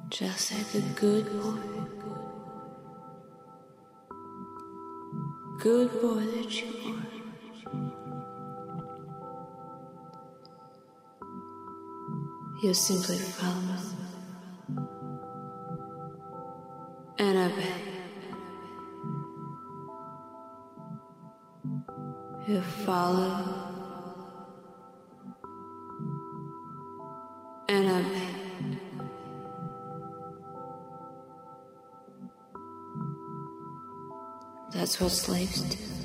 Just like a good boy. Good boy that you are. You simply follow and obey. You follow and obey. That's what slaves do.